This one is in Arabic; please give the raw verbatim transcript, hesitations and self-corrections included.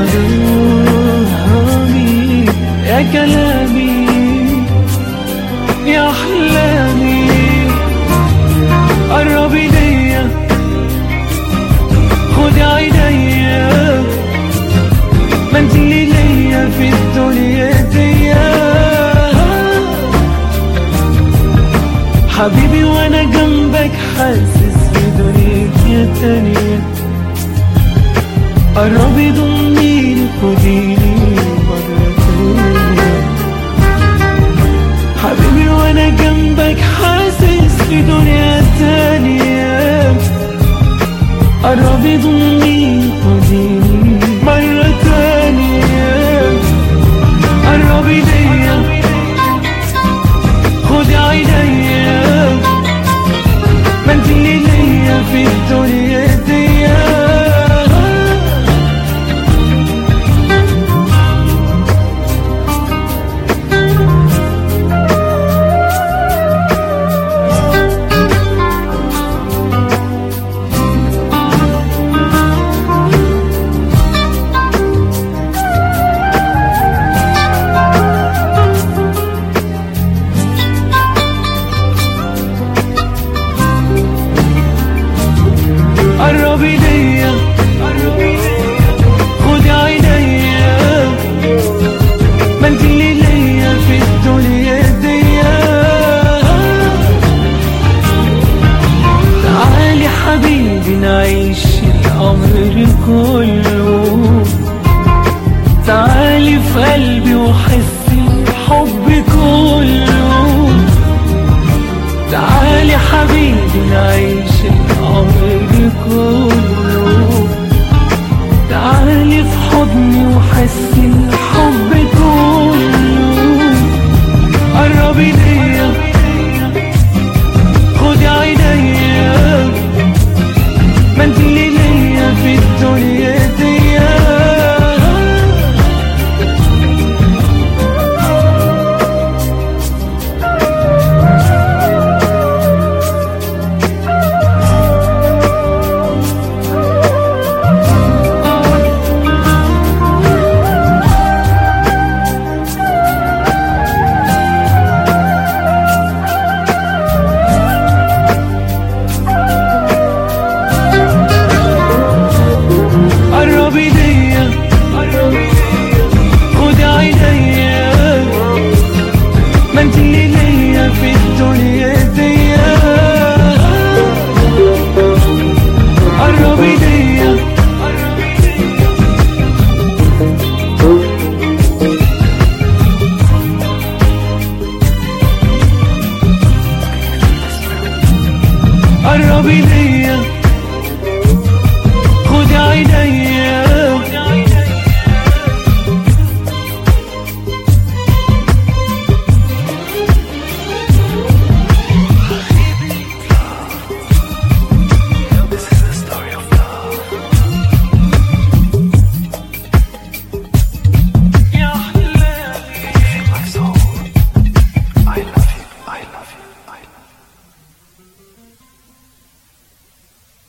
درهمي يا كلامي يا أحلامي. قربي ليا خدي عينيا، ما انت اللي ليا في الدنيا دي حبيبي، وانا جنبك حاسس بدنيا تانية. قربي ضميني خديني مرة تانية حبيبي، وانا جنبك حاسس بدنيا تانية. قربي ضميني خديني مرة تانية. قربي ليا خدي عينيا، ما انت اللي ليا في الدنيا دي. قربي ليا خدي عينيا، ما انت اللي ليا في الدنيا دي. تعالي حبيبي نعيش الأمر كله، تعالي في قلبي وحسي الحب كله. تعالي حبيبي نعيش الأمر كله، تعالي في حضني وحسي الحب كله. قربي ليا خدي عينيا، ما انت اللي ليا في الدنيا دي. قربي ليا خدي عينيا، ما انت اللي ليا في الدنيا دي. قربي ليا قربي ليا خدي عينيا. I love you, I love you, I love you.